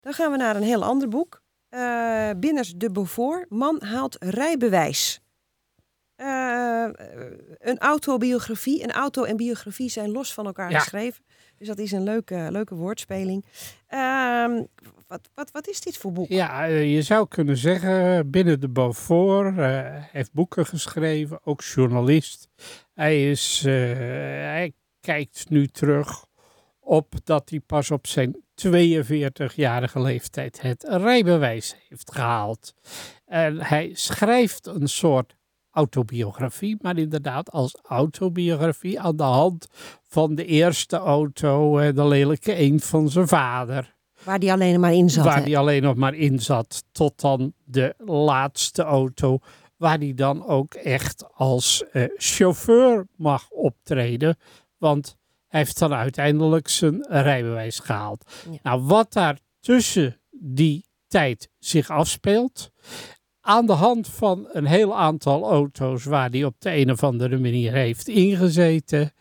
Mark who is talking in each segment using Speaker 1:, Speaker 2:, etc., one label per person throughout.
Speaker 1: Dan gaan we naar een heel ander boek. Binners de Beaufort. Man haalt rijbewijs. Een autobiografie. Een auto en biografie zijn los van elkaar geschreven. Dus dat is een leuke woordspeling. Wat is dit voor boek?
Speaker 2: Ja, je zou kunnen zeggen, binnen de Beaufort, heeft boeken geschreven, ook journalist. Hij kijkt nu terug op dat hij pas op zijn 42-jarige leeftijd het rijbewijs heeft gehaald. En hij schrijft een soort autobiografie, maar inderdaad als autobiografie aan de hand van de eerste auto, de lelijke eend van zijn vader.
Speaker 1: Waar die alleen maar in zat.
Speaker 2: Waar die alleen nog maar in zat, tot dan de laatste auto, waar hij dan ook echt als chauffeur mag optreden, want hij heeft dan uiteindelijk zijn rijbewijs gehaald.
Speaker 1: Ja.
Speaker 2: Nou, wat daar tussen die tijd zich afspeelt, aan de hand van een heel aantal auto's waar hij op de een of andere manier heeft ingezeten,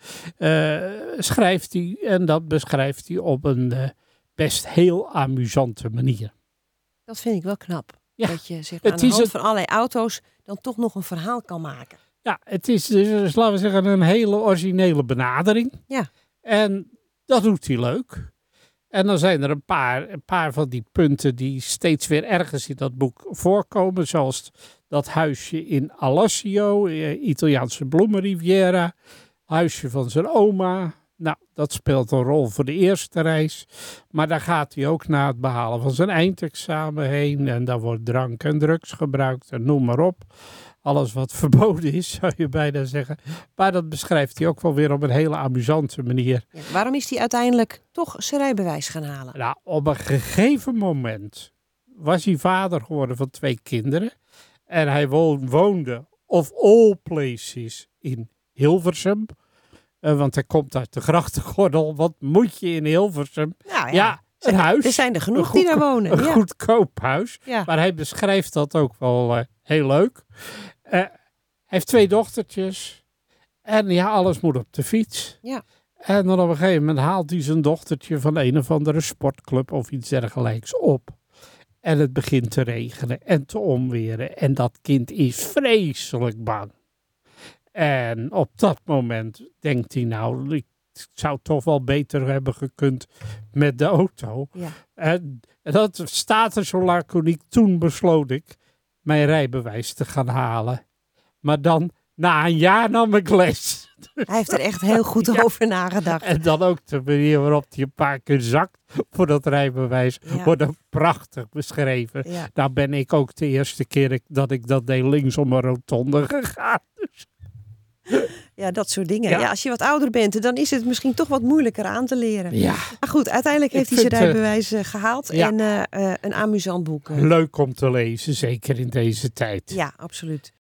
Speaker 2: schrijft hij, en dat beschrijft hij op een best heel amusante manier.
Speaker 1: Dat vind ik wel knap.
Speaker 2: Ja,
Speaker 1: dat je zich aan de hand van allerlei auto's dan toch nog een verhaal kan maken.
Speaker 2: Ja, het is dus, laten we zeggen, een hele originele benadering.
Speaker 1: Ja.
Speaker 2: En dat doet hij leuk. En dan zijn er een paar van die punten die steeds weer ergens in dat boek voorkomen. Zoals dat huisje in Alassio, Italiaanse bloemenriviera. Huisje van zijn oma. Nou, dat speelt een rol voor de eerste reis. Maar daar gaat hij ook na het behalen van zijn eindexamen heen. En daar wordt drank en drugs gebruikt en noem maar op. Alles wat verboden is, zou je bijna zeggen. Maar dat beschrijft hij ook wel weer op een hele amusante manier.
Speaker 1: Ja, waarom is hij uiteindelijk toch zijn rijbewijs gaan halen?
Speaker 2: Nou, op een gegeven moment was hij vader geworden van 2 kinderen. En hij woonde, of all places, in Hilversum. Want hij komt uit de grachtengordel. Wat moet je in Hilversum?
Speaker 1: Nou ja,
Speaker 2: een huis.
Speaker 1: Er zijn er genoeg die daar wonen.
Speaker 2: Een goedkoop huis.
Speaker 1: Ja.
Speaker 2: Maar hij beschrijft dat ook wel heel leuk. Hij heeft 2 dochtertjes. En ja, alles moet op de fiets.
Speaker 1: Ja.
Speaker 2: En dan op een gegeven moment haalt hij zijn dochtertje van een of andere sportclub of iets dergelijks op. En het begint te regenen en te onweren. En dat kind is vreselijk bang. En op dat moment denkt hij, nou, ik zou toch wel beter hebben gekund met de auto.
Speaker 1: Ja.
Speaker 2: En dat staat er zo laconiek. Toen besloot ik mijn rijbewijs te gaan halen. Maar dan, na een jaar nam ik les.
Speaker 1: Hij heeft er echt heel goed over nagedacht.
Speaker 2: En dan ook de manier waarop hij een paar keer zakt voor dat rijbewijs.
Speaker 1: Ja.
Speaker 2: Wordt ook prachtig beschreven.
Speaker 1: Ja.
Speaker 2: Nou ben ik ook de eerste keer dat ik dat deed linksom een rotonde gegaan. Dus.
Speaker 1: Ja, dat soort dingen.
Speaker 2: Ja.
Speaker 1: Ja, als je wat ouder bent, dan is het misschien toch wat moeilijker aan te leren.
Speaker 2: Ja.
Speaker 1: Maar goed, uiteindelijk heeft hij zijn rijbewijs gehaald.
Speaker 2: Ja.
Speaker 1: En een amusant boek.
Speaker 2: Leuk om te lezen, zeker in deze tijd.
Speaker 1: Ja, absoluut.